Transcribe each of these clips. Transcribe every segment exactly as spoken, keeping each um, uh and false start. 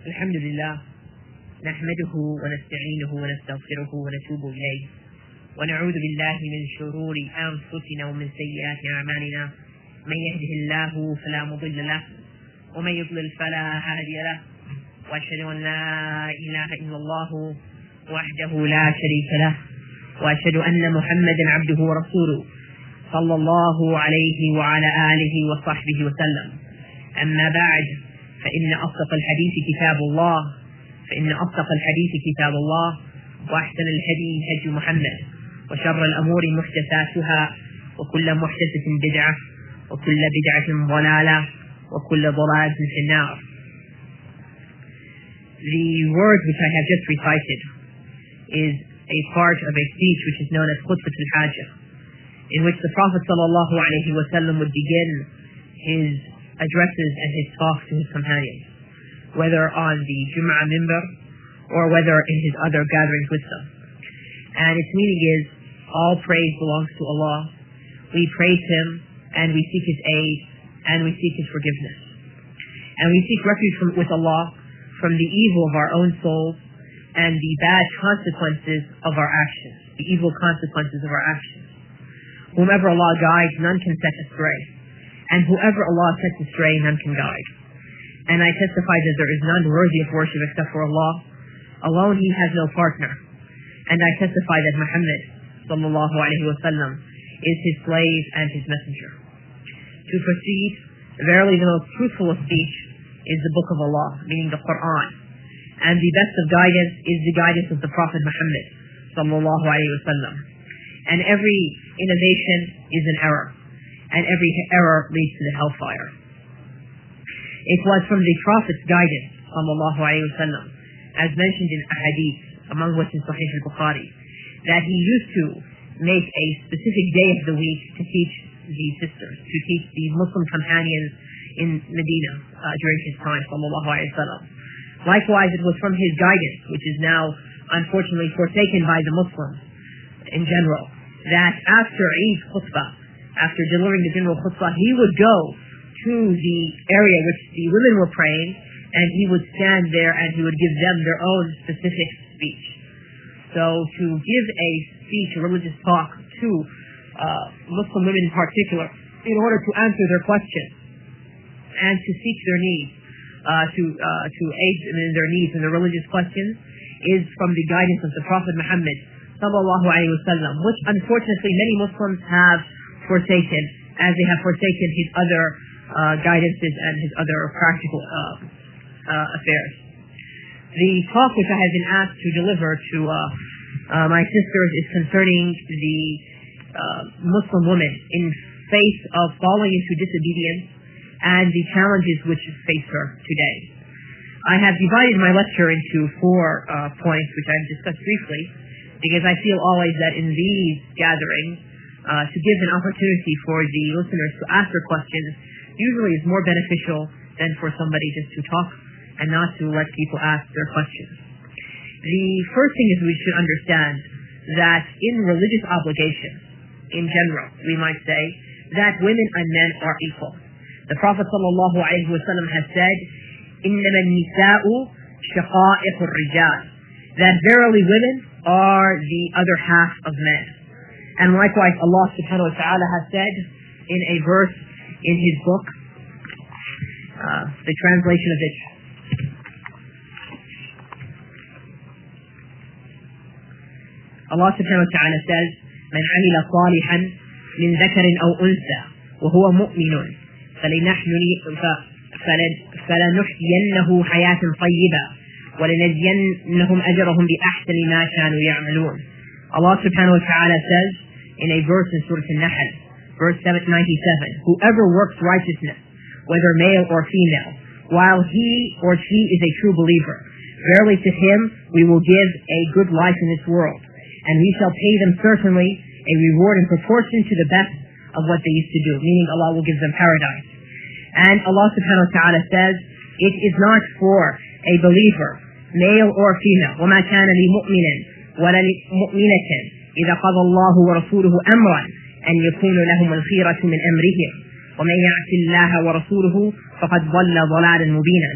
الحمد لله نحمده ونستعينه ونستغفره ونتوب إليه ونعوذ بالله من شرور أنفسنا ومن سيئات أعمالنا. من يهده الله فلا مضل له ومن يضلل فلا هادي له، وأشهد أن لا إله إلا الله وحده لا شريك له، وأشهد أن محمدا عبده ورسوله صلى الله عليه وعلى آله وصحبه وسلم. أما بعد، فإن أصدق الحديث كتاب الله فإن أصدق الحديث كتاب الله وأحسن الهدي هدي محمد، وشر الأمور محدثاتها، وكل محدثة بدعة، وكل بدعة ضلالة، وكل ضلالة في النار. The word which I have just recited is a part of a speech which is known as Khutbat al-Hajjah, in which the Prophet sallallahu alaihi wasallam would begin his addresses and his talks to his companions, whether on the Jum'ah minbar or whether in his other gatherings with them. And its meaning is, all praise belongs to Allah. We praise Him and we seek His aid and we seek His forgiveness. And we seek refuge from, with Allah from the evil of our own souls and the bad consequences of our actions, the evil consequences of our actions. Whomever Allah guides, none can set astray. And whoever Allah sets astray, none can guide. And I testify that there is none worthy of worship except for Allah. Alone He has no partner. And I testify that Muhammad sallallahu alaihi wasallam is His slave and His messenger. To proceed, verily the most truthful of speech is the book of Allah, meaning the Quran. And the best of guidance is the guidance of the Prophet Muhammad sallallahu alaihi wasallam. And every innovation is an error, and every error leads to the hellfire. It was from the Prophet's guidance sallallahu alaihi wasallam, as mentioned in a hadith, among which is Sahih al-Bukhari, that he used to make a specific day of the week to teach the sisters, to teach the Muslim companions in Medina uh, during his time sallallahu alaihi wasallam. Likewise, it was from his guidance, which is now unfortunately forsaken by the Muslims in general, that after Eid khutbah, after delivering the general khutbah, he would go to the area which the women were praying, and he would stand there and he would give them their own specific speech. So to give a speech, a religious talk to uh, Muslim women in particular, in order to answer their questions and to seek their needs, uh, to uh, to aid them in their needs and their religious questions, is from the guidance of the Prophet Muhammad sallallahu alaihi wasallam, which unfortunately many Muslims have forsaken, as they have forsaken his other uh, guidances and his other practical uh, uh, affairs. The talk which I have been asked to deliver to uh, uh, my sisters is concerning the uh, Muslim woman in face of falling into disobedience and the challenges which face her today. I have divided my lecture into four uh, points, which I have discussed briefly, because I feel always that in these gatherings, uh, to give an opportunity for the listeners to ask their questions usually is more beneficial than for somebody just to talk and not to let people ask their questions. The first thing is we should understand that in religious obligations, in general, we might say, that women and men are equal. The Prophet sallallahu alaihi wasallam has said, إِنَّمَا النِّسَاءُ شَقَائِقُ الرِّجَالِ, that verily women are the other half of men. And likewise, Allah subhanahu wa ta'ala has said in a verse in His book, uh, the translation of it, Allah subhanahu wa ta'ala says, مَنْ عَمِلَ صَالِحًا مِنْ ذَكَرٍ أَوْ أُنْثَى وَهُوَ مُؤْمِنٌ فَلَنُحْيِيَنَّهُ حَيَاةً طَيِّبَةً وَلَنَجْزِيَنَّهُمْ أَجْرَهُمْ بِأَحْسَنِ مَا كَانُوا يَعْمَلُونَ. Allah subhanahu wa ta'ala says in a verse in Surah An-Nahl, verse seven ninety-seven, whoever works righteousness, whether male or female, while he or she is a true believer, verily to him we will give a good life in this world, and we shall pay them certainly a reward in proportion to the best of what they used to do, meaning Allah will give them paradise. And Allah subhanahu wa ta'ala says, it is not for a believer, male or female, وَمَا كَانَ لِمُؤْمِنٍ وَلَا لِمُؤْمِنَةٍ إِذَا قَضَى اللَّهُ وَرَسُولُهُ أَمْرًا أَنْ يَكُونَ لَهُمُ الْخِيرَةُ مِنْ أَمْرِهِمْ وَمَنْ يَعْصِ اللَّهَ وَرَسُولُهُ فَقَدْ ضَلَّ ضَلَالًا مُبِينًا.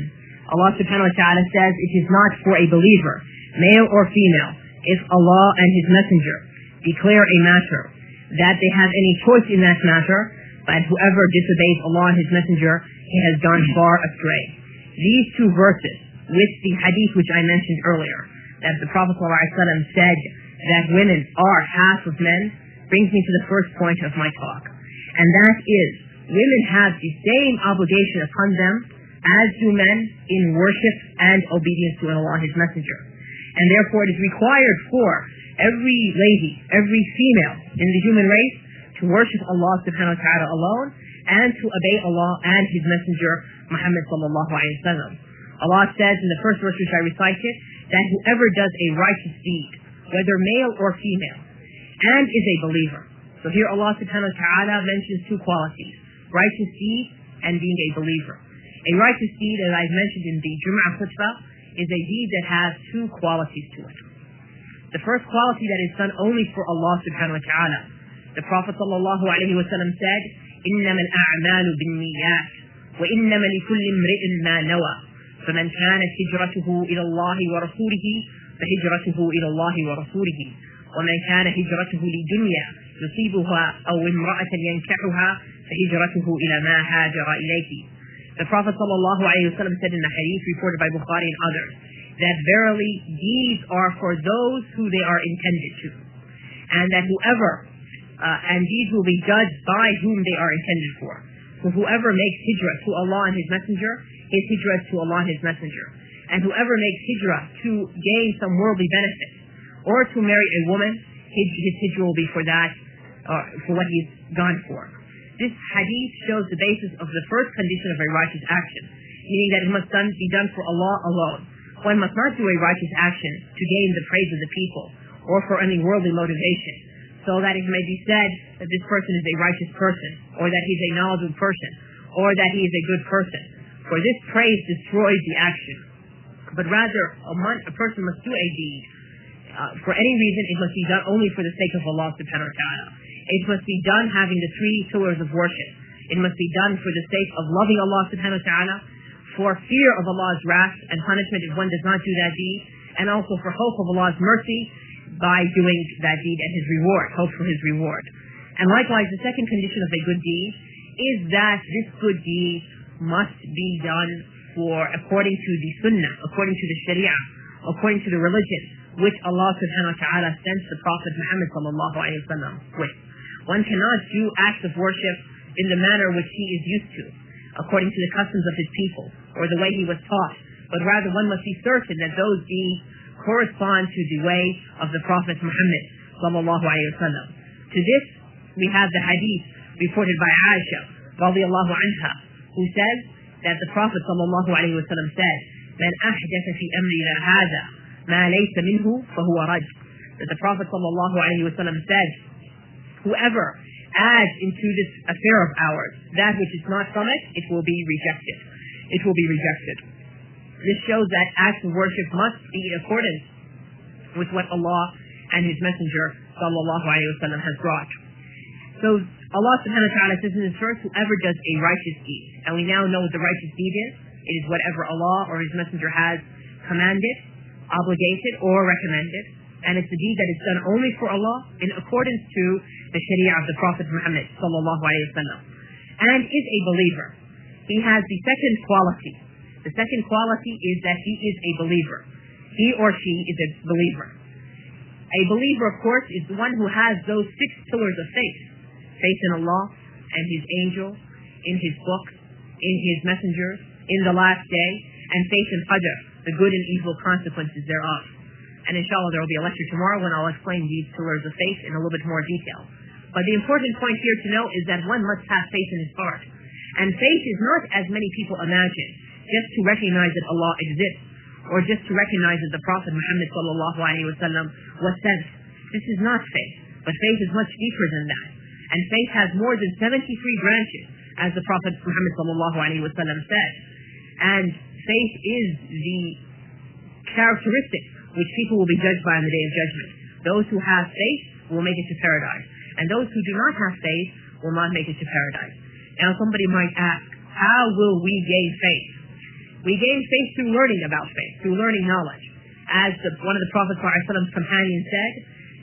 Allah subhanahu wa ta'ala says it is not for a believer, male or female, if Allah and His Messenger declare a matter, that they have any choice in that matter, but whoever disobeys Allah and His Messenger, he has gone far astray. These two verses, with the hadith which I mentioned earlier, that the Prophet ﷺ said that women are half of men, brings me to the first point of my talk. And that is, women have the same obligation upon them as do men in worship and obedience to Allah and His Messenger. And therefore it is required for every lady, every female in the human race to worship Allah subhanahu wa ta'ala alone and to obey Allah and His Messenger Muhammad sallallahu alayhi wa sallam. Allah says in the first verse which I recited that whoever does a righteous deed, whether male or female, and is a believer. So here Allah subhanahu wa ta'ala mentions two qualities, righteous deed and being a believer. A righteous deed, as I've mentioned in the Jum'ah khutbah, is a deed that has two qualities to it. The first quality that is done only for Allah subhanahu wa ta'ala. The Prophet sallallahu alayhi wa sallam said, إِنَّمَا الْأَعْمَالُ بِالنِّيَّاتِ وَإِنَّمَا لِكُلِّ امْرِئٍ مَا نَوَى فَمَنْ كَانَتْ هِجْرَتُهُ إِلَى اللَّهِ وَرَسُولِهِ فَهِجْرَتُهُ إِلَى اللَّهِ وَرَسُولِهِ وَمَنْ كَانَ هِجْرَتُهُ لِدُنْيَا يُصِيبُهَا أَوْ امْرَأَةً يَنْكَحُهَا فَهِجْرَتُهُ إِلَى مَا هَاجَرَ إِلَيْهِ. The Prophet sallallahu alayhi wa sallam said in the hadith reported by Bukhari and others, that verily deeds are for those who they are intended to, and that whoever, uh, and deeds will be judged by whom they are intended for. So whoever makes hijrah to Allah and His Messenger, his hijrah is to Allah and His Messenger. And whoever makes hijrah to gain some worldly benefit, or to marry a woman, his, his hijrah will be for that, uh, for what he's gone for. This hadith shows the basis of the first condition of a righteous action, meaning that it must done, be done for Allah alone. One must not do a righteous action to gain the praise of the people, or for any worldly motivation, so that it may be said that this person is a righteous person, or that he's a knowledgeable person, or that he is a good person. For this praise destroys the action. But rather, a, man, a person must do a deed. Uh, for any reason, it must be done only for the sake of Allah subhanahu wa ta'ala. It must be done having the three pillars of worship. It must be done for the sake of loving Allah subhanahu wa ta'ala, for fear of Allah's wrath and punishment if one does not do that deed, and also for hope of Allah's mercy by doing that deed and His reward, hope for His reward. And likewise, the second condition of a good deed is that this good deed must be done for according to the sunnah, according to the sharia, according to the religion which Allah subhanahu wa ta'ala sent the Prophet Muhammad sallallahu alayhi wa sallam with. One cannot do acts of worship in the manner which he is used to, according to the customs of his people, or the way he was taught, but rather one must be certain that those deeds correspond to the way of the Prophet Muhammad sallallahu alayhi wa sallam. To this, we have the hadith reported by Aisha radiyallahu anha, who says that the Prophet sallallahu alayhi wa sallam said, "Man ahdatha fi amrina hadha ma laysa minhu fahuwa raj." That the Prophet sallallahu alayhi wa sallam said, whoever adds into this affair of ours that which is not from it, it will be rejected. It will be rejected. This shows that acts of worship must be in accordance with what Allah and His Messenger sallallahu alayhi wa sallam has brought. So Allah subhanahu wa ta'ala says in this verse, whoever does a righteous deed, and we now know what the righteous deed is. It is whatever Allah or His Messenger has commanded, obligated, or recommended, and it's a deed that is done only for Allah in accordance to the Sharia of the Prophet Muhammad sallallahu alayhi wa sallam, and is a believer. He has the second quality. The second quality is that he is a believer. He or she is a believer. A believer, of course, is the one who has those six pillars of faith. Faith in Allah and His angels, in His book, in His messengers, in the last day, and faith in Qadr, the good and evil consequences thereof. And inshallah there will be a lecture tomorrow when I'll explain these pillars of faith in a little bit more detail. But the important point here to know is that one must have faith in his heart. And faith is not, as many people imagine, just to recognize that Allah exists, or just to recognize that the Prophet Muhammad sallallahu alayhi wa sallam was sent. This is not faith, but faith is much deeper than that. And faith has more than seventy-three branches, as the Prophet Muhammad sallallahu alayhi wa sallam said. And faith is the characteristic which people will be judged by on the Day of Judgment. Those who have faith will make it to paradise, and those who do not have faith will not make it to paradise. Now somebody might ask, how will we gain faith? We gain faith through learning about faith, through learning knowledge. As the, one of the Prophet's companions said,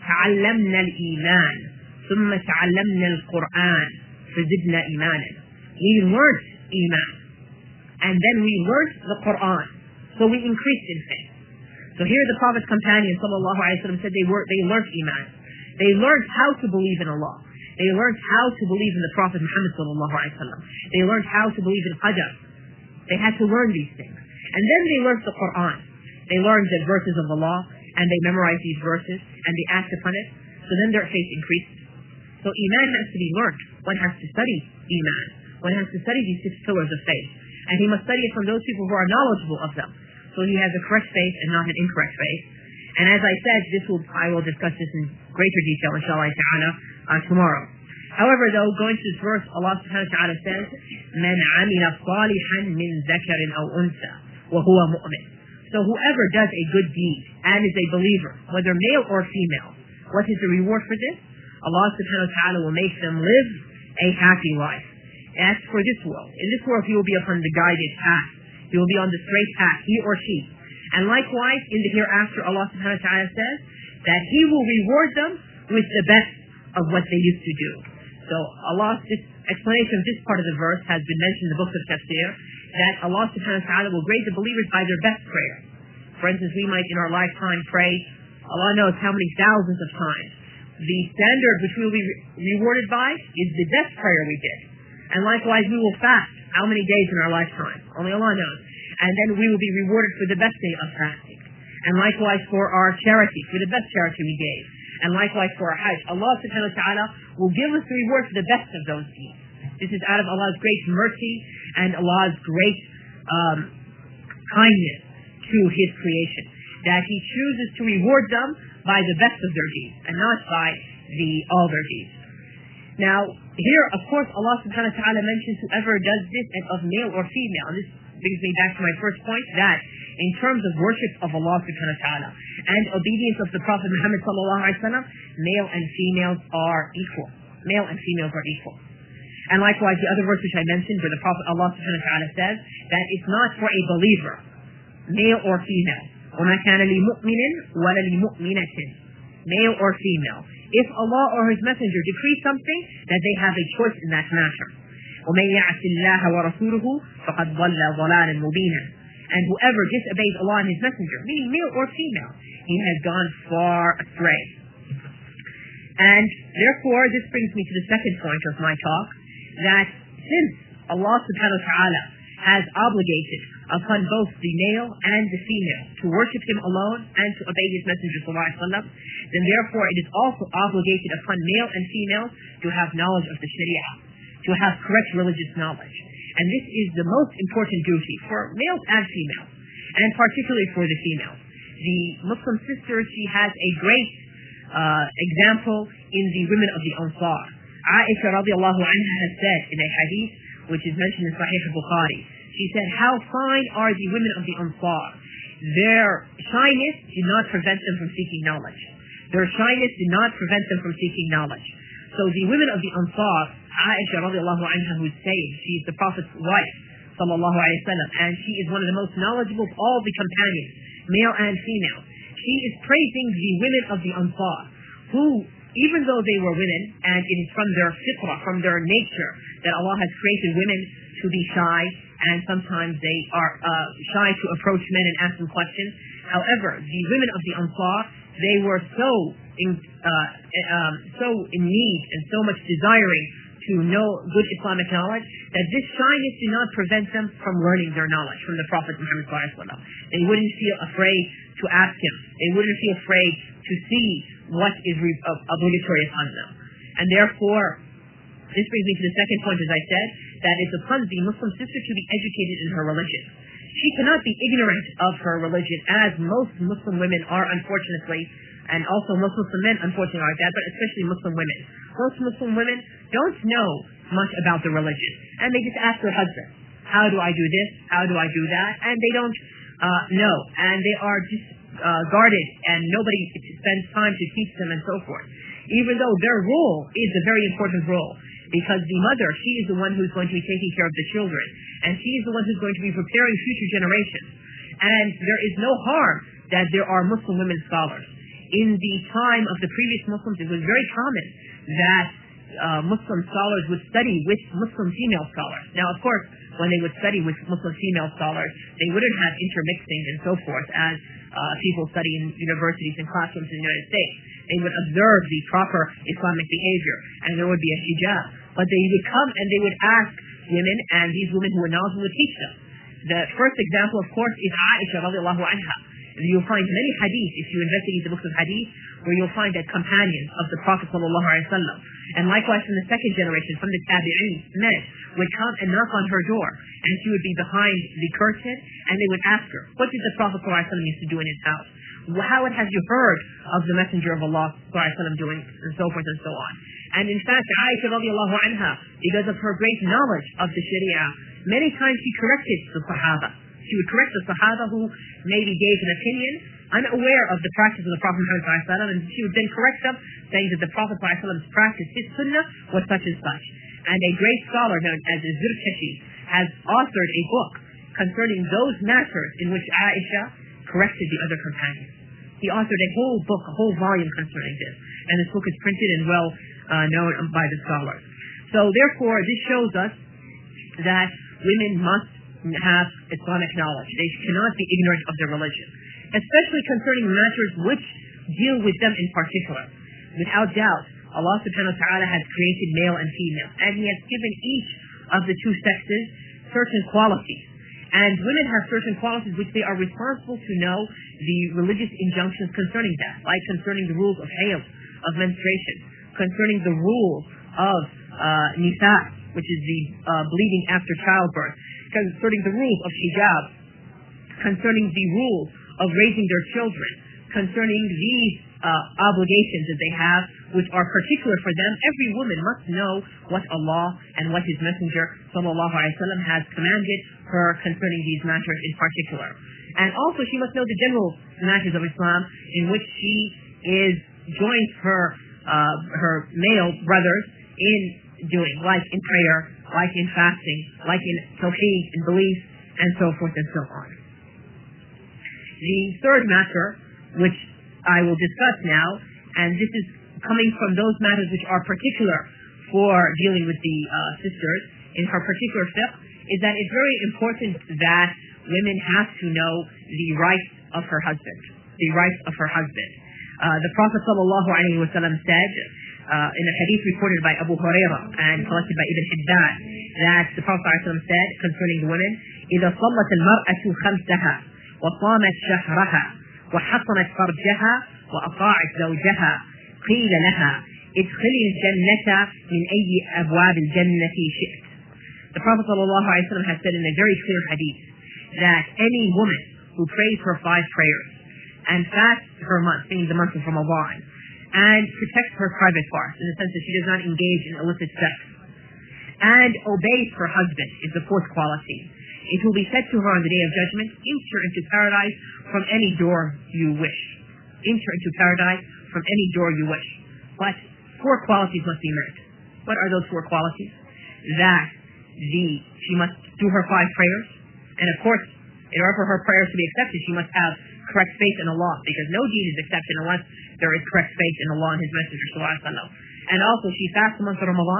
تعلمنا الإيمان ثم تعلمنا القرآن فزدنا إيمانا. We learned Iman, and then we learned the Quran, so we increased in faith. So here the Prophet's companions sallallahu alaihi wasallam said they were they learned Iman. They learned how to believe in Allah. They learned how to believe in the Prophet Muhammad sallallahu alaihi wasallam. They learned how to believe in Qadar. They had to learn these things. And then they learned the Quran. They learned the verses of Allah, and they memorized these verses, and they act upon it. So then their faith increased. So Iman has to be learned. One has to study Iman. One has to study these six pillars of faith. And he must study it from those people who are knowledgeable of them. So he has a correct faith and not an incorrect faith. And as I said, this will I will discuss this in greater detail, inshallah ta'ala, uh, tomorrow. However, though, going to this verse, Allah subhanahu wa ta'ala says, مَنْ عَمِلَ صَالِحًا مِنْ ذَكَرٍ أَوْ أُنْثَى وَهُوَ مُؤْمِنٌ. So whoever does a good deed and is a believer, whether male or female, what is the reward for this? Allah subhanahu wa ta'ala will make them live a happy life. That's for this world. In this world, he will be upon the guided path. He will be on the straight path, he or she. And likewise, in the hereafter, Allah subhanahu wa ta'ala says that he will reward them with the best of what they used to do. So Allah's this explanation of this part of the verse has been mentioned in the books of Tafsir, that Allah subhanahu wa ta'ala will grade the believers by their best prayer. For instance, we might in our lifetime pray, Allah knows how many thousands of times. The standard which we will be re- rewarded by is the best prayer we did. And likewise, we will fast how many days in our lifetime? Only Allah knows. And then we will be rewarded for the best day of fasting. And likewise for our charity, for the best charity we gave. And likewise for our hajj. Allah subhanahu wa ta'ala will give us the reward for the best of those deeds. This is out of Allah's great mercy and Allah's great um, kindness to His creation. That He chooses to reward them by the best of their deeds and not by the all their deeds. Now, here, of course, Allah subhanahu wa ta'ala mentions whoever does this of male or female. And this brings me back to my first point, that in terms of worship of Allah subhanahu wa ta'ala and obedience of the Prophet Muhammad sallallahu alaihi wasallam, male and females are equal. Male and females are equal. And likewise, the other verse which I mentioned, where the Prophet Allah subhanahu wa ta'ala says that it's not for a believer, male or female, وَمَا كَانَ لِمُؤْمِنٍ وَلَا لِمُؤْمِنَةٍ, male or female. If Allah or His Messenger decrees something, that they have a choice in that matter. وَمَنْ يَعْصِ اللَّهَ وَرَسُولُهُ فَقَدْ ضَلَّ ضَلَالًا مُبِينًا. And whoever disobeys Allah and His Messenger, meaning male or female, he has gone far astray. And therefore, this brings me to the second point of my talk, that since Allah subhanahu wa ta'ala has obligated upon both the male and the female to worship Him alone and to obey His Messenger sallallahu alaihi wasallam, then therefore it is also obligated upon male and female to have knowledge of the Sharia, to have correct religious knowledge. And this is the most important duty for males and females, and particularly for the females. The Muslim sister, she has a great uh, example in the women of the Ansar. Aisha radiallahu anha has said in a hadith which is mentioned in Sahih al-Bukhari, she said, how fine are the women of the Ansar. Their shyness did not prevent them from seeking knowledge. Their shyness did not prevent them from seeking knowledge. So the women of the Ansar, Aisha radiallahu anha, who is saying, she is the Prophet's wife, sallallahu alayhi wa sallam, and she is one of the most knowledgeable of all the companions, male and female. She is praising the women of the Ansar, who, even though they were women, and it is from their fitrah, from their nature, that Allah has created women to be shy, and sometimes they are uh, shy to approach men and ask them questions. However, the women of the Ansar, they were so in, uh, um, so in need and so much desiring to know good Islamic knowledge, that this shyness did not prevent them from learning their knowledge from the Prophet Muhammad sallallahu alaihi wasallam. They wouldn't feel afraid to ask him. They wouldn't feel afraid to see what is re- uh, obligatory upon them. And therefore, this brings me to the second point, as I said, that it's upon the Muslim sister to be educated in her religion. She cannot be ignorant of her religion, as most Muslim women are, unfortunately, and also most Muslim men, unfortunately, are like that, but especially Muslim women. Most Muslim women don't know much about the religion, and they just ask their husband, how do I do this? How do I do that? And they don't uh, know, and they are just uh, guarded, and nobody spends time to teach them and so forth. even though their role is a very important role, because the mother, she is the one who's going to be taking care of the children, and she is the one who's going to be preparing future generations. And there is no harm that there are Muslim women scholars. In the time of the previous Muslims, it was very common that uh, Muslim scholars would study with Muslim female scholars. Now, of course, when they would study with Muslim female scholars, they wouldn't have intermixing and so forth as uh, people study in universities and classrooms in the United States. They would observe the proper Islamic behavior, and there would be a hijab. But they would come and they would ask women, and these women who were knowledgeable would teach them. The first example, of course, is Aisha radiallahu anha. You'll find many hadith, if you investigate the books of hadith, where you'll find that companions of the Prophet sallallahu alaihi wasallam, and likewise from the second generation, from the tabi'in, men would come and knock on her door, and she would be behind the curtain, and they would ask her, what did the Prophet sallallahu alaihi wasallam used to do in his house? How have you heard of the Messenger of Allah sallallahu alaihi wasallam doing, and so forth and so on. And in fact, Aisha radiallahu anha, because of her great knowledge of the Sharia, many times she corrected the Sahaba. She would correct the Sahaba who maybe gave an opinion unaware of the practice of the Prophet Muhammad, and she would then correct them, saying that the Prophet practice, his sunnah, was such and such. And a great scholar known as Az-Zurkashi has authored a book concerning those matters in which Aisha corrected the other companions. He authored a whole book, a whole volume concerning this, and this book is printed and well uh, known by the scholars. So therefore, this shows us that women must have Islamic knowledge. They cannot be ignorant of their religion, especially concerning matters which deal with them in particular. Without doubt, Allah subhanahu wa ta'ala has created male and female, and He has given each of the two sexes certain qualities. And women have certain qualities which they are responsible to know the religious injunctions concerning that, like concerning the rules of hayd, of menstruation, concerning the rules of uh, nisa, which is the uh, bleeding after childbirth, concerning the rules of hijab, concerning the rules of raising their children, concerning these uh, obligations that they have, which are particular for them. Every woman must know what Allah and what His Messenger sallallahu alaihi wasallam has commanded her concerning these matters in particular. And also she must know the general matters of Islam in which she is joins her uh, her male brothers in doing, like in prayer, like in fasting, like in tawheed, in belief, and so forth and so on. The third matter, which I will discuss now, and this is coming from those matters which are particular for dealing with the uh, sisters in her particular fiqh, is that it's very important that women have to know the rights of her husband, the rights of her husband. Uh, the Prophet sallallahu alaihi wasallam said, uh, in a hadith reported by Abu Hurairah and collected by Ibn Hibban, that the Prophet sallallahu alaihi wasallam said concerning the women, إِذَا صَلَّتِ الْمَرْأَةُ خَمْسَهَا وَصَامَتْ شَهْرَهَا وَحَصَنَتْ فَرْجَهَا وَأَطَاعَتْ زَوْجَهَا قِيلَ لَهَا ادْخِلِي الْجَنَّةَ مِنْ أَيِّ أَبْوَابِ الْجَنَّةِ شِئْتِ. The Prophet sallallahu alaihi wasallam has said in a very clear hadith that any woman who prays her five prayers and fasts her month, meaning the month of Ramadan, and protects her private parts in the sense that she does not engage in illicit sex, and obeys her husband is the fourth quality. It will be said to her on the Day of Judgment, enter into paradise from any door you wish. Enter into paradise from any door you wish. But four qualities must be met. What are those four qualities? That the she must do her five prayers, and of course, in order for her prayers to be accepted, she must have correct faith in Allah, because no deed is accepted unless there is correct faith in Allah and His Messenger sallallahu alaihi wasallam. And also, she fasts the month of Ramadan,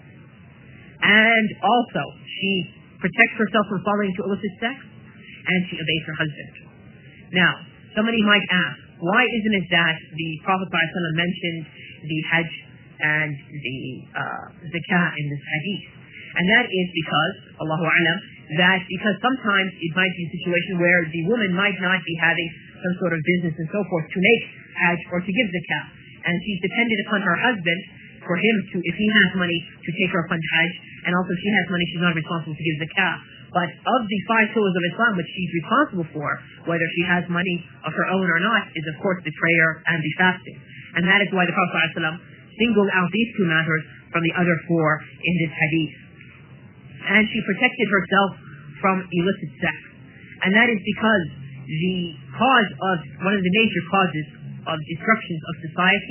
and also she protects herself from falling into illicit sex, and she obeys her husband. Now, somebody might ask, why isn't it that the Prophet sallallahu alaihi wasallam mentioned the Hajj and the uh, Zakah in this hadith? And that is because, Allahu A'lam, that because sometimes it might be a situation where the woman might not be having some sort of business and so forth to make Hajj or to give Zakah, and she's dependent upon her husband for him to, if he has money, to take her upon Hajj, and also if she has money, she's not responsible to give Zakah. But of the five pillars of Islam which she's responsible for, whether she has money of her own or not, is of course the prayer and the fasting. And that is why the Prophet ﷺ singled out these two matters from the other four in this hadith. And she protected herself from illicit sex. And that is because the cause of, one of the major causes of destructions of society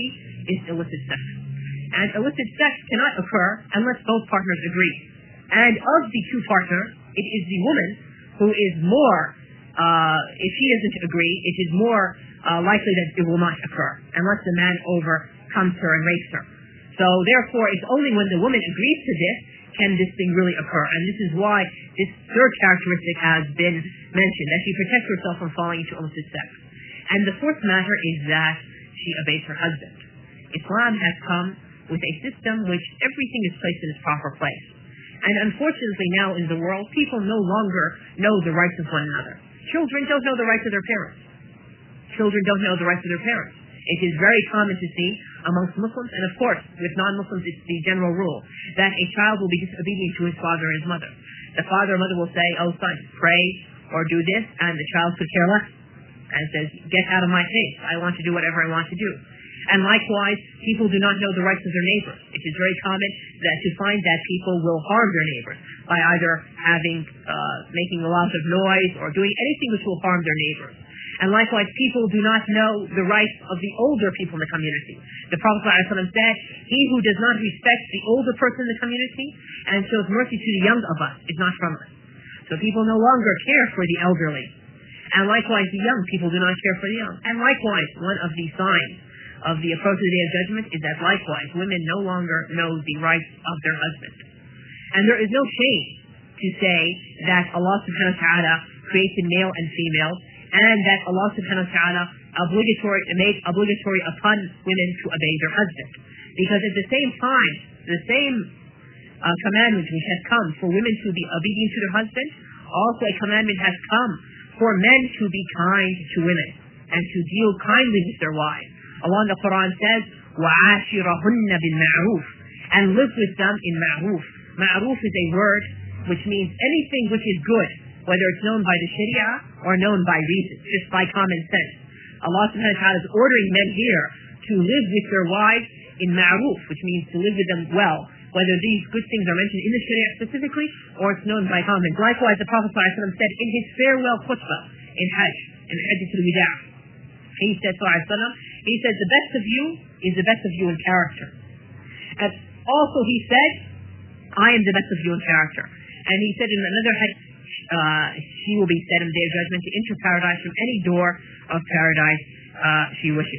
is illicit sex. And illicit sex cannot occur unless both partners agree. And of the two partners, it is the woman who is more, uh, if she doesn't agree, it is more uh, likely that it will not occur unless the man overcomes her and rapes her. So therefore, it's only when the woman agrees to this can this thing really occur. And this is why this third characteristic has been mentioned, that she protects herself from falling into illicit sex. And the fourth matter is that she obeys her husband. Islam has come with a system which everything is placed in its proper place. And unfortunately now in the world, people no longer know the rights of one another. Children don't know the rights of their parents. Children don't know the rights of their parents. It is very common to see amongst Muslims, and of course with non-Muslims it's the general rule, that a child will be disobedient to his father and his mother. The father or mother will say, oh son, pray or do this, and the child could care less and says, get out of my face, I want to do whatever I want to do. And likewise, people do not know the rights of their neighbors. It is very common that to find that people will harm their neighbors by either having, uh, making a lot of noise or doing anything which will harm their neighbors. And likewise, people do not know the rights of the older people in the community. The Prophet ﷺ said, he who does not respect the older person in the community and shows mercy to the young of us is not from us. So people no longer care for the elderly. And likewise, the young people do not care for the young. And likewise, one of the signs of the approach of the Day of Judgment is that likewise, women no longer know the rights of their husband. And there is no shame to say that Allah subhanahu wa ta'ala created male and female, and that Allah subhanahu wa ta'ala obligatory, made obligatory upon women to obey their husband. Because at the same time, the same uh, commandment which has come for women to be obedient to their husband, also a commandment has come for men to be kind to women and to deal kindly with their wives. Allah in the Quran says, وَعَاشِرَهُنَّ بِالْمَعْرُوفِ, and live with them in ma'ruf. Ma'ruf is a word which means anything which is good, whether it's known by the Sharia or known by reason, just by common sense. Allah subhanahu wa ta'ala is ordering men here to live with their wives in ma'ruf, which means to live with them well, whether these good things are mentioned in the Sharia specifically or it's known by common. Likewise, the Prophet ﷺ said in his farewell khutbah in Hajj, in Hajjatul Wida', he said, he said, the best of you is the best of you in character. And also he said, I am the best of you in character. And he said in another Hajj, uh, she will be said in the Day of Judgment to enter paradise from any door of paradise uh, she wishes.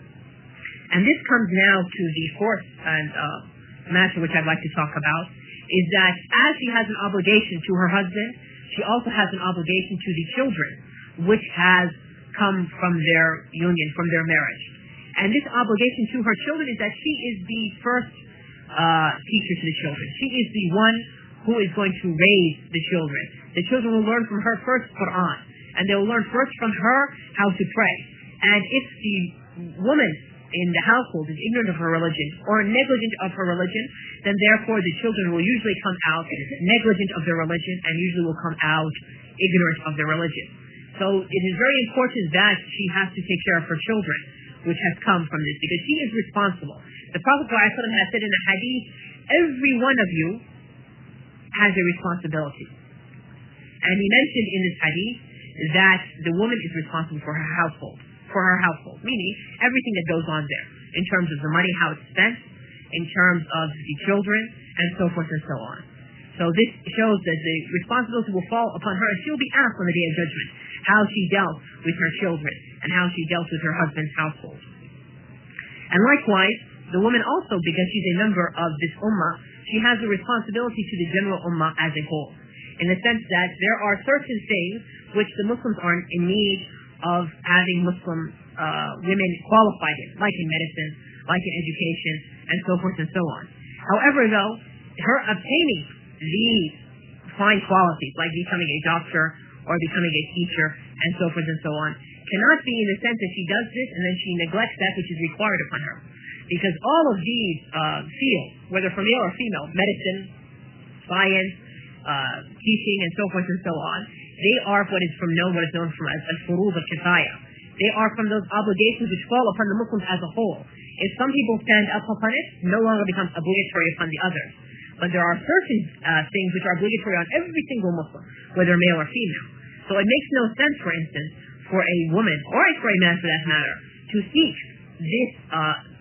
And this comes now to the fourth and uh, matter which I'd like to talk about, is that as she has an obligation to her husband, she also has an obligation to the children, which has come from their union, from their marriage. And this obligation to her children is that she is the first uh, teacher to the children. She is the one who is going to raise the children. The children will learn from her first Quran, and they will learn first from her how to pray. And if the woman in the household is ignorant of her religion or negligent of her religion, then therefore the children will usually come out negligent of their religion and usually will come out ignorant of their religion. So it is very important that she has to take care of her children, which has come from this, because she is responsible. The Prophet ﷺ has said in a hadith, every one of you has a responsibility. And he mentioned in this hadith that the woman is responsible for her household, for her household, meaning everything that goes on there, in terms of the money, how it's spent, in terms of the children, and so forth and so on. So this shows that the responsibility will fall upon her, and she'll be asked on the Day of Judgment how she dealt with her children and how she dealt with her husband's household. And likewise, the woman also, because she's a member of this ummah, she has a responsibility to the general ummah as a whole, in the sense that there are certain things which the Muslims are in need of having Muslim uh, women qualified in, like in medicine, like in education, and so forth and so on. However, though, her obtaining these fine qualities, like becoming a doctor or becoming a teacher, and so forth and so on, cannot be in the sense that she does this and then she neglects that which is required upon her. Because all of these uh, fields, whether for male or female, medicine, science, uh, teaching, and so forth and so on, they are what is from known, what is known from as al-furud al-kifaya. They are from those obligations which fall upon the Muslims as a whole. If some people stand up upon it, no longer becomes obligatory upon the others. But there are certain uh, things which are obligatory on every single Muslim, whether male or female. So it makes no sense, for instance, for a woman, or for a man for that matter, to seek this uh,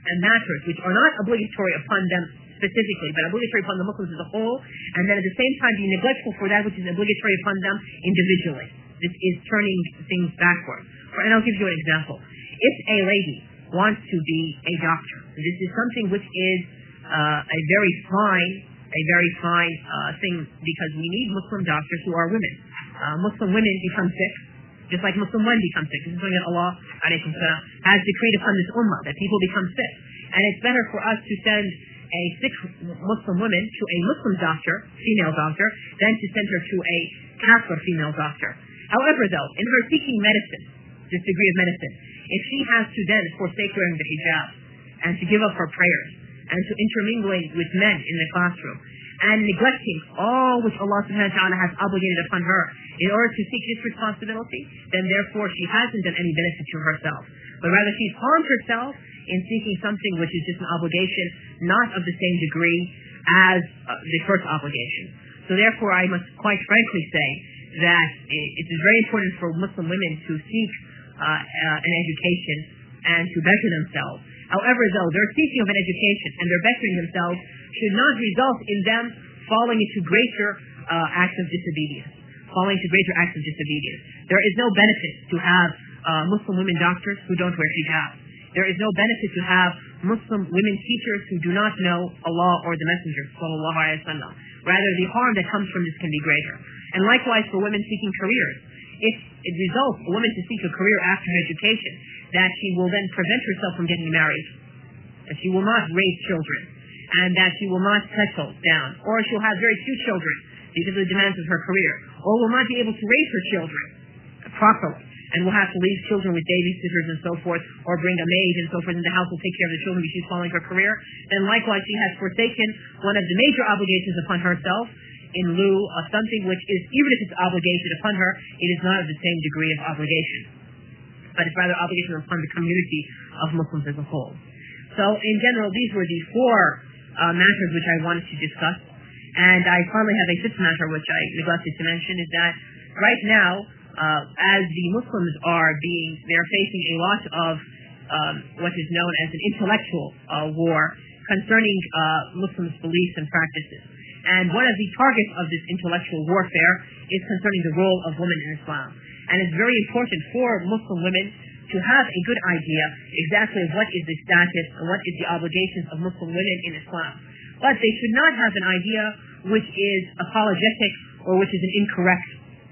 and matters which are not obligatory upon them specifically, but obligatory upon the Muslims as a whole, and then at the same time be neglectful for that which is obligatory upon them individually. This is turning things backwards. And I'll give you an example. If a lady wants to be a doctor, this is something which is uh, a very fine, a very fine uh, thing, because we need Muslim doctors who are women. Uh, Muslim women become sick, just like Muslim men become sick. This is something that Allah alaykum salam, has decreed upon this ummah, that people become sick. And it's better for us to send a sick Muslim woman to a Muslim doctor, female doctor, than to send her to a Kafir female doctor. However, though, in her seeking medicine, this degree of medicine, if she has to then forsake wearing the hijab, and to give up her prayers, and to intermingling with men in the classroom, and neglecting all which Allah subhanahu wa ta'ala has obligated upon her in order to seek this responsibility, then therefore she hasn't done any benefit to herself. But rather she's harmed herself in seeking something which is just an obligation, not of the same degree as uh, the first obligation. So therefore I must quite frankly say that it is very important for Muslim women to seek uh, uh, an education and to better themselves. However, though, their seeking of an education and their bettering themselves should not result in them falling into greater uh, acts of disobedience. Falling into greater acts of disobedience. There is no benefit to have uh, Muslim women doctors who don't wear hijab. There is no benefit to have Muslim women teachers who do not know Allah or the Messenger, sallallahu alaihi wasallam. Rather, the harm that comes from this can be greater. And likewise for women seeking careers. If it results a woman to seek a career after her education, that she will then prevent herself from getting married, that she will not raise children, and that she will not settle down, or she'll have very few children because of the demands of her career, or will not be able to raise her children properly, and will have to leave children with babysitters and so forth, or bring a maid and so forth in the house will take care of the children because she's following her career, then likewise she has forsaken one of the major obligations upon herself in lieu of something which is, even if it's obligation upon her, it is not of the same degree of obligation, but it's rather obligation upon the community of Muslims as a whole. So in general, these were the four uh, matters which I wanted to discuss. And I finally have a fifth matter which I neglected to mention, is that right now, uh, as the Muslims are being, they are facing a lot of um, what is known as an intellectual uh, war concerning uh, Muslims' beliefs and practices. And one of the targets of this intellectual warfare is concerning the role of women in Islam. And it's very important for Muslim women to have a good idea exactly what is the status and what is the obligations of Muslim women in Islam. But they should not have an idea which is apologetic or which is an incorrect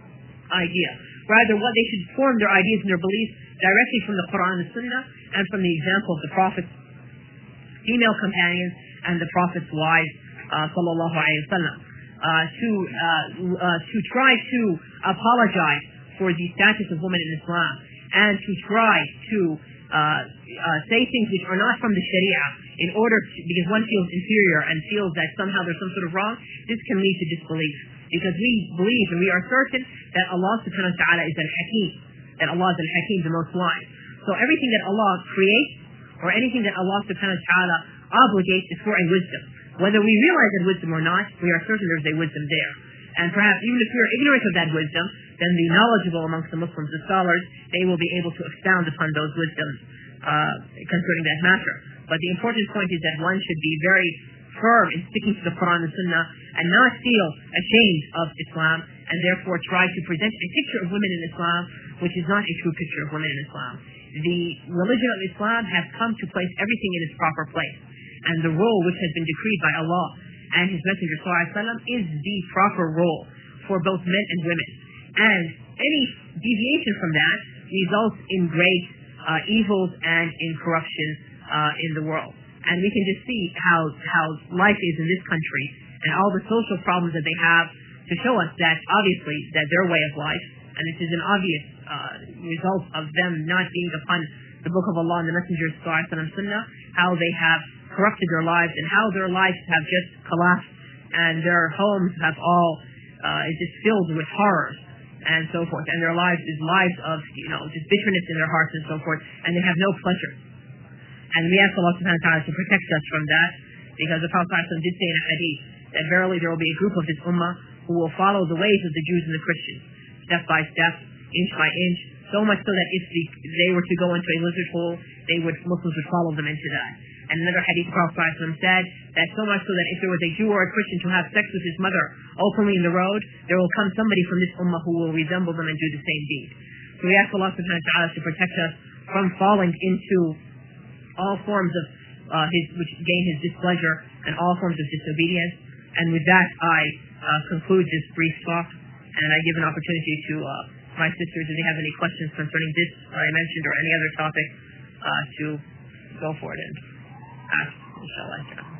idea. Rather, what they should form their ideas and their beliefs directly from the Quran and the Sunnah and from the example of the Prophet's female companions and the Prophet's wives, uh, sallallahu alayhi wa sallam. Uh, to, uh, uh, to try to apologize for the status of women in Islam, and to try to uh, uh, say things which are not from the Sharia in order to, because one feels inferior and feels that somehow there's some sort of wrong, this can lead to disbelief. Because we believe and we are certain that Allah subhanahu wa ta'ala is al-Hakim, that Allah is al-Hakim, the most wise. So everything that Allah creates, or anything that Allah subhanahu wa ta'ala obligates, is for a wisdom. Whether we realize that wisdom or not, we are certain there's a wisdom there. And perhaps even if we are ignorant of that wisdom, then the knowledgeable amongst the Muslims, the scholars, they will be able to expound upon those wisdoms uh, concerning that matter. But the important point is that one should be very firm in sticking to the Quran and Sunnah and not feel ashamed of Islam, and therefore try to present a picture of women in Islam which is not a true picture of women in Islam. The religion of Islam has come to place everything in its proper place, and the role which has been decreed by Allah and His Messenger sallallahu alaihi wasallam is the proper role for both men and women. And any deviation from that results in great uh, evils and in corruption uh, in the world. And we can just see how how life is in this country and all the social problems that they have to show us that obviously that their way of life, and it is an obvious uh, result of them not being upon the Book of Allah and the Messenger sallallahu alaihi wasallam Sunnah, how they have corrupted their lives and how their lives have just collapsed and their homes have all uh, is just filled with horrors and so forth, and their lives is lives of, you know, just bitterness in their hearts and so forth, and they have no pleasure. And we ask Allah subhanahu wa ta'ala to protect us from that, because the Prophet did say in a hadith that verily there will be a group of this ummah who will follow the ways of the Jews and the Christians, step by step, inch by inch, so much so that if the, they were to go into a lizard hole, they would, Muslims would follow them into that. And another hadith, the Prophet ﷺ said that so much so that if there was a Jew or a Christian to have sex with his mother openly in the road, there will come somebody from this ummah who will resemble them and do the same deed. So we ask Allah subhanahu wa ta'ala to protect us from falling into all forms of uh, his, which gain his displeasure and all forms of disobedience. And with that, I uh, conclude this brief talk, and I give an opportunity to uh, my sisters, if they have any questions concerning this I mentioned or any other topic, uh, to go for it and ask, inshallah.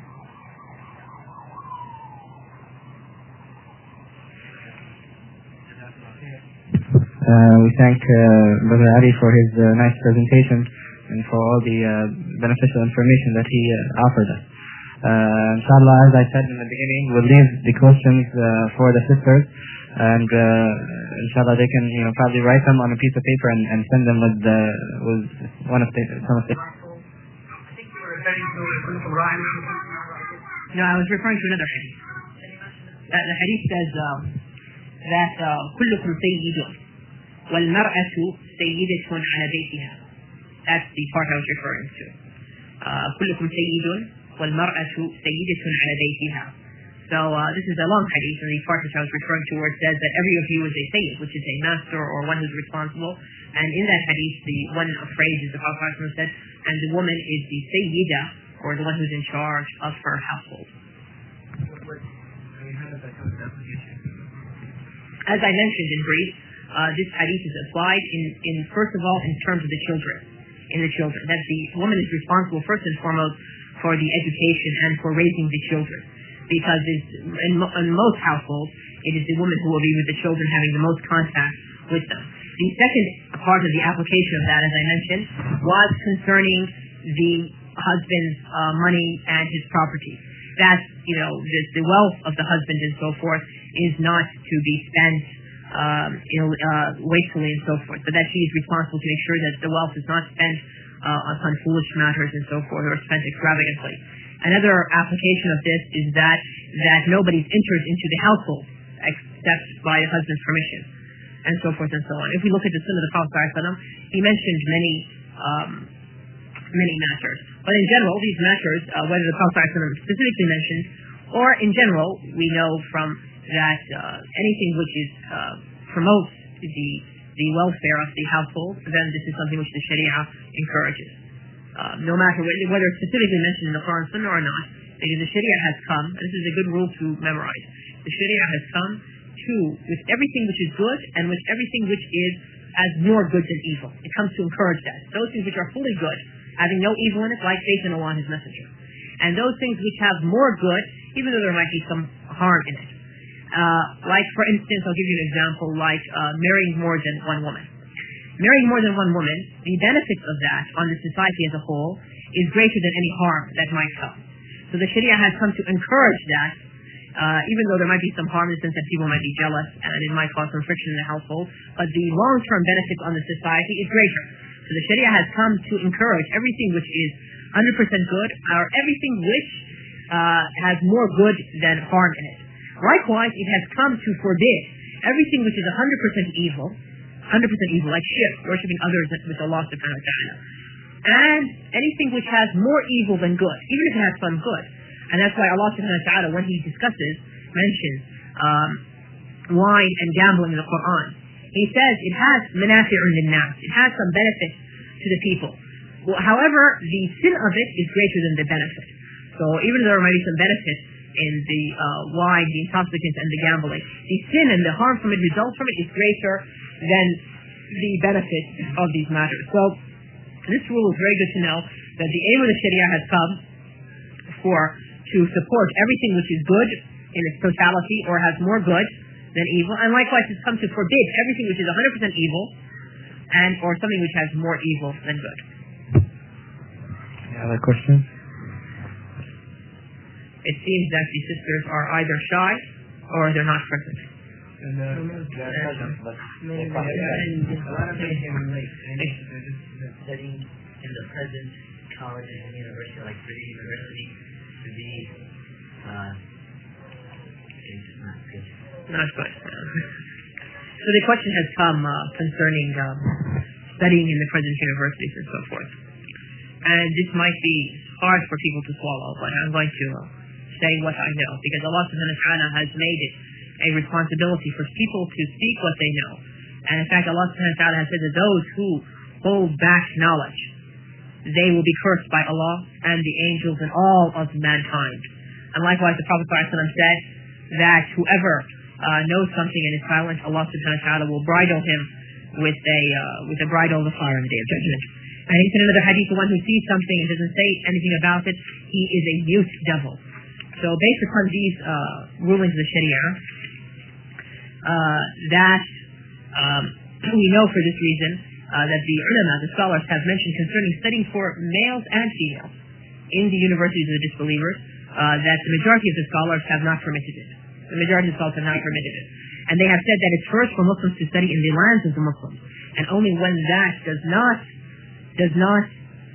Uh, we thank uh, Brother Ali for his uh, nice presentation and for all the uh, beneficial information that he uh, offered us. Uh, inshallah, as I said in the beginning, we'll leave the questions uh, for the sisters, and uh, inshallah they can, you know, probably write them on a piece of paper and, and send them with uh, with one of the some of the. I think you were referring to Quran. No, I was referring to another hadith. Uh, the hadith says um, that كلكم سيد والمرأة سيدة على بيتها. That's the part I was referring to. كلكم سيد والمرأة سيدة على بيتها. So uh, this is a long hadith, and the part which I was referring to where it says that every of you is a sayyid, which is a master or one who's responsible. And in that hadith, the one phrase is the Prophet said, and the woman is the sayyida, or the one who's in charge of her household. As I mentioned in brief, uh, this hadith is applied in, in, first of all, in terms of the children. In the children. That the woman is responsible first and foremost for the education and for raising the children. Because in, in most households, it is the woman who will be with the children, having the most contact with them. The second part of the application of that, as I mentioned, was concerning the husband's uh, money and his property. That, you know, the, the wealth of the husband and so forth is not to be spent um, you know, uh, wastefully and so forth, but that she is responsible to make sure that the wealth is not spent uh, upon foolish matters and so forth, or spent extravagantly. Another application of this is that that nobody enters into the household except by the husband's permission, and so forth and so on. If we look at the Sunnah of the Prophet ﷺ, he mentioned many um, many matters. But in general, these matters, uh, whether the Prophet ﷺ specifically mentioned, or in general, we know from that uh, anything which is uh, promotes the the welfare of the household, then this is something which the Sharia encourages. Uh, no matter whether it's specifically mentioned in the Quran Sunnah or not, because the Sharia has come, and this is a good rule to memorize, the Sharia has come to with everything which is good and with everything which is as more good than evil. It comes to encourage that. Those things which are fully good, having no evil in it, like faith in Allah and His Messenger. And those things which have more good, even though there might be some harm in it. Uh, like, for instance, I'll give you an example, like uh, marrying more than one woman. Marrying more than one woman, the benefits of that on the society as a whole is greater than any harm that might come. So the Sharia has come to encourage that, uh, even though there might be some harm in the sense that people might be jealous and it might cause some friction in the household, but the long-term benefits on the society is greater. So the Sharia has come to encourage everything which is one hundred percent good, or everything which uh, has more good than harm in it. Likewise, it has come to forbid everything which is one hundred percent evil, one hundred percent evil, like shirk, worshipping others with Allah subhanahu wa ta'ala, and anything which has more evil than good, even if it has some good. And that's why Allah subhanahu wa ta'ala, when He discusses, mentions um, wine and gambling in the Quran, He says it has manafi'un lin-nas, it has some benefit to the people. Well, however, the sin of it is greater than the benefit. So even though there might be some benefit in the uh, wine, the intoxicants, and the gambling, the sin and the harm from it, results from it, is greater than the benefit of these matters. So this rule is very good to know, that the aim of the Sharia has come for to support everything which is good in its totality, or has more good than evil, and likewise it's come to forbid everything which is one hundred percent evil, and or something which has more evil than good. Any other questions? It seems that the sisters are either shy or they're not present. And uh, they're present, but they probably a lot of them came late. They're just studying in the present college and university, like British University, to be uh, it's not good. Not good. So the question has come uh, concerning um, studying in the present universities and so forth. And this might be hard for people to swallow, but I'm going to uh, say what I know, because Allah subhanahu wa ta'ala has made it a responsibility for people to speak what they know. And in fact, Allah subhanahu wa ta'ala has said that those who hold back knowledge, they will be cursed by Allah and the angels and all of mankind. And likewise, the Prophet ﷺ said that whoever uh, knows something and is silent, Allah subhanahu wa ta'ala will bridle him with a uh, with a bridle of the fire on the day of judgment. And he said in another hadith, the one who sees something and doesn't say anything about it, he is a mute devil. So based upon these uh, rulings of the Sharia, uh, that um, we know for this reason uh, that the ulama, the scholars, have mentioned concerning studying for males and females in the universities of the disbelievers, uh, that the majority of the scholars have not permitted it. The majority of the scholars have not permitted it. And they have said that it's first for Muslims to study in the lands of the Muslims. And only when that does not does not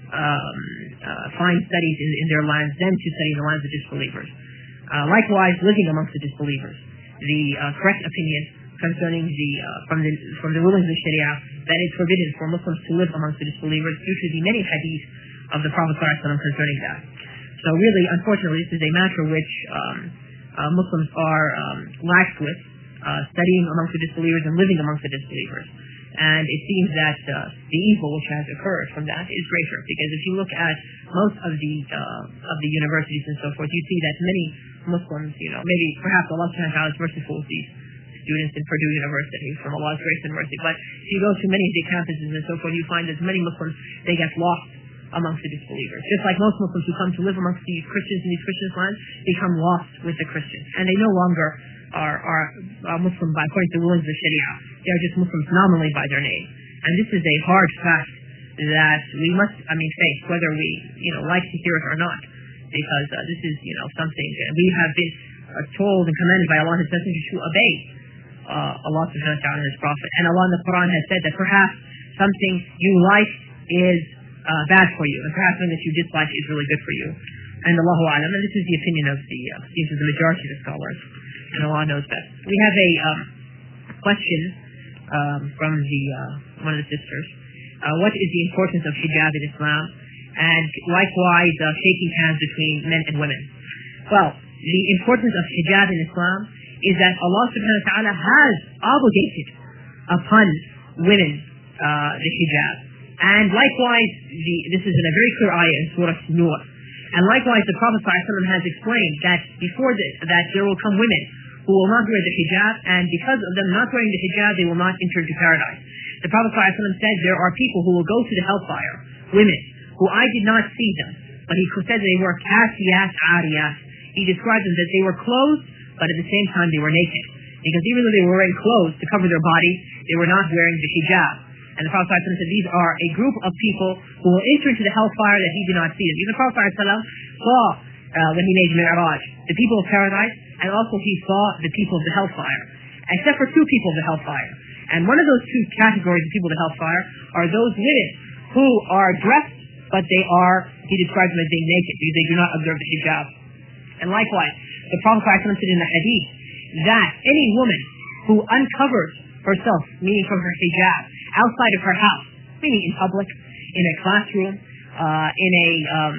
um, uh, find studies in, in their lands, then to study in the lands of disbelievers. Uh, likewise, living amongst the disbelievers. The uh, correct opinion concerning the uh, from the from the rulings of the Sharia, that it's forbidden for Muslims to live amongst the disbelievers due to the many hadith of the Prophet ﷺ concerning that. So really, unfortunately, this is a matter which um, uh, Muslims are um, lax with, uh, studying amongst the disbelievers and living amongst the disbelievers. And it seems that uh, the evil which has occurred from that is greater, because if you look at most of the uh, of the universities and so forth, you see that many Muslims, you know, maybe perhaps Allah subhanahu wa ta'ala is merciful with these students in Purdue University, from Allah's grace and mercy. But if you go to many of the campuses and so forth, you find that many Muslims, they get lost amongst the disbelievers. Just like most Muslims who come to live amongst the Christians in these Christian lands become lost with the Christians. And they no longer are, are, are Muslim by according to the rulings of the Sharia. They are just Muslims nominally by their name. And this is a hard fact that we must, I mean, face, whether we, you know, like to hear it or not. Because uh, this is, you know, something that we have been uh, told and commanded by Allah and His Messenger to obey uh, Allah subhanahu wa ta'ala and His Prophet. And Allah in the Quran has said that perhaps something you like is uh, bad for you, and perhaps something that you dislike is really good for you. And Allahu A'lam, and this is the opinion of the, uh, seems the majority of the scholars, and Allah knows best. We have a um, question um, from the uh, one of the sisters. Uh, what is the importance of hijab in Islam? And likewise, uh, shaking hands between men and women. Well, the importance of hijab in Islam is that Allah subhanahu wa ta'ala has obligated upon women uh, the hijab. And likewise, the, this is in a very clear ayah in Surah Nur. And likewise, the Prophet ﷺ has explained that before this, that there will come women who will not wear the hijab, and because of them not wearing the hijab, they will not enter into paradise. The Prophet ﷺ said there are people who will go to the hellfire, women, who I did not see them, but he said they were kasiyat, ariyat. He described them that they were clothed, but at the same time they were naked. Because even though they were wearing clothes to cover their body, they were not wearing the hijab. And the Prophet ﷺ said these are a group of people who will enter into the hellfire that he did not see them. Even the Prophet ﷺ saw, uh, when he made Mi'raj, the people of paradise, and also he saw the people of the hellfire. Except for two people of the hellfire. And one of those two categories of people of the hellfire are those women who are dressed, but they are, he describes them as being naked, because they do not observe the hijab. And likewise, the Prophet ﷺ said in the hadith that any woman who uncovers herself, meaning from her hijab, outside of her house, meaning in public, in a classroom, uh, in a um,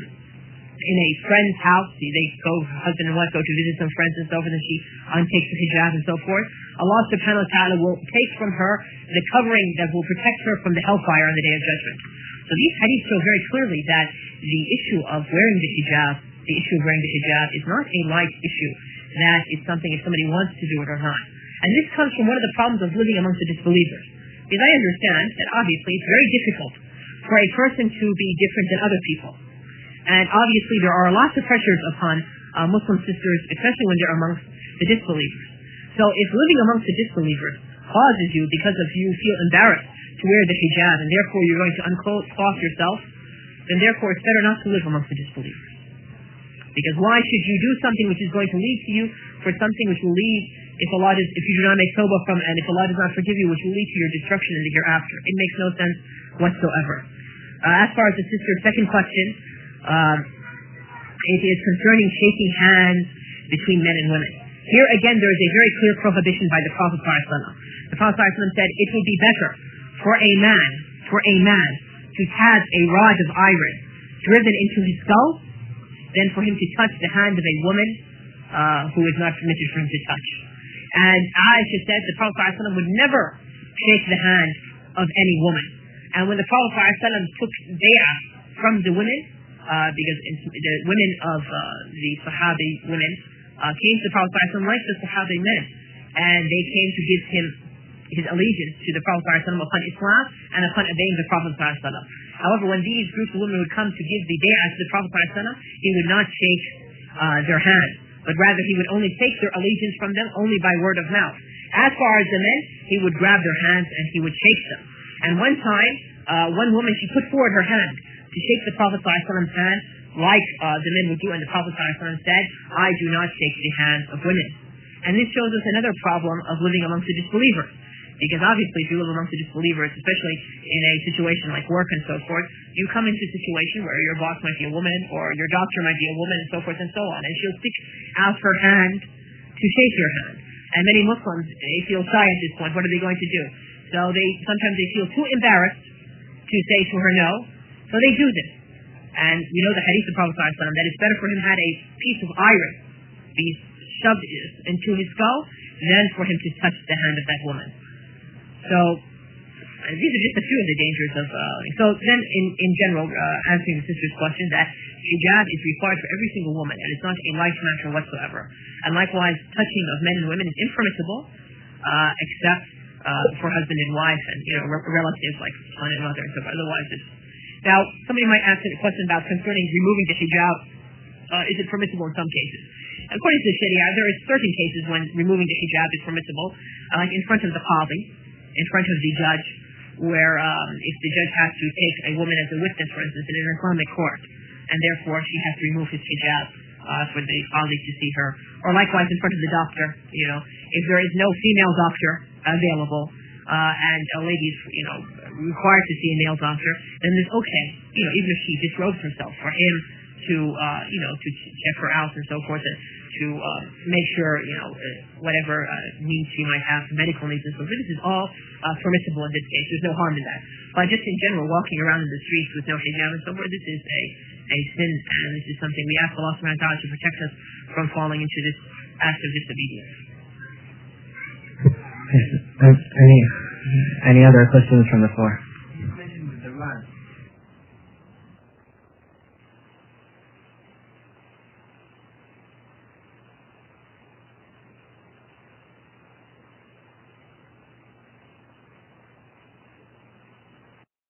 in a friend's house, they go, husband and wife go to visit some friends and so forth, and she untakes the hijab and so forth, Allah subhanahu wa ta'ala will take from her the covering that will protect her from the hellfire on the day of judgment. So these hadiths show very clearly that the issue of wearing the hijab, the issue of wearing the hijab is not a light issue. That is something if somebody wants to do it or not. And this comes from one of the problems of living amongst the disbelievers. Because I understand that obviously it's very difficult for a person to be different than other people. And obviously there are lots of pressures upon uh, Muslim sisters, especially when they're amongst the disbelievers. So if living amongst the disbelievers causes you, because of you feel embarrassed to wear the hijab, and therefore you're going to unclothe yourself, then therefore it's better not to live amongst the disbelievers. Because why should you do something which is going to lead to you for something which will lead, if Allah does, if you do not make tawbah from, and if Allah does not forgive you, which will lead to your destruction in the hereafter? It makes no sense whatsoever. Uh, as far as the sister's second question, um, it is concerning shaking hands between men and women. Here again, there is a very clear prohibition by the Prophet ﷺ. The Prophet ﷺ said, it would be better for a man, for a man to have a rod of iron driven into his skull than for him to touch the hand of a woman uh, who is not permitted for him to touch. And Aisha said the Prophet ﷺ would never shake the hand of any woman. And when the Prophet ﷺ took bay'ah from the women, uh, because the women of uh, the Sahabi women uh, came to the Prophet ﷺ like the Sahabi men, and they came to give him his allegiance to the Prophet ﷺ upon Islam and upon obeying the Prophet ﷺ. However, when these groups of women would come to give the bay'ah to the Prophet ﷺ, he would not shake uh, their hand, but rather he would only take their allegiance from them only by word of mouth. As far as the men, he would grab their hands and he would shake them. And one time, uh, one woman, she put forward her hand to shake the Prophet ﷺ's hand like uh, the men would do, and the Prophet ﷺ said, I do not shake the hands of women. And this shows us another problem of living amongst the disbelievers. Because obviously if you live amongst the disbelievers, especially in a situation like work and so forth, you come into a situation where your boss might be a woman, or your doctor might be a woman, and so forth and so on. And she'll stick out her hand to shake your hand. And many Muslims, they feel shy at this point. What are they going to do? So they sometimes they feel too embarrassed to say to her no, so they do this. And we know the hadith of the Prophet ﷺ that it's better for him to have a piece of iron be shoved into his skull than for him to touch the hand of that woman. So uh, these are just a few of the dangers of. Uh, so then, in in general, uh, answering the sister's question, that hijab is required for every single woman, and it's not a light matter whatsoever. And likewise, touching of men and women is impermissible, uh, except uh, for husband and wife, and you know re- relatives like son and mother and so forth. Otherwise, it's now somebody might ask a question about concerning removing the hijab. Uh, is it permissible in some cases? According to the Sharia, there are certain cases when removing the hijab is permissible, uh, like in front of the qadi, in front of the judge, where um, if the judge has to take a woman as a witness, for instance, in an Islamic court, and therefore she has to remove his hijab uh, for the qadi to see her. Or likewise in front of the doctor, you know, if there is no female doctor available, uh, and a lady is, you know, required to see a male doctor, then it's okay, you know, even if she disrobes herself, for him to, uh, you know, to check her out and so forth, and to uh, make sure, you know, uh, whatever uh, needs she might have, medical needs and so forth. This is all uh, permissible in this case. There's no harm in that. But just in general, walking around in the streets with no hijab and so forth, this is a, a sin, and this is something we ask Allah subhanahu wa ta'ala to protect us from falling into this act of disobedience. Any, any other questions from the floor?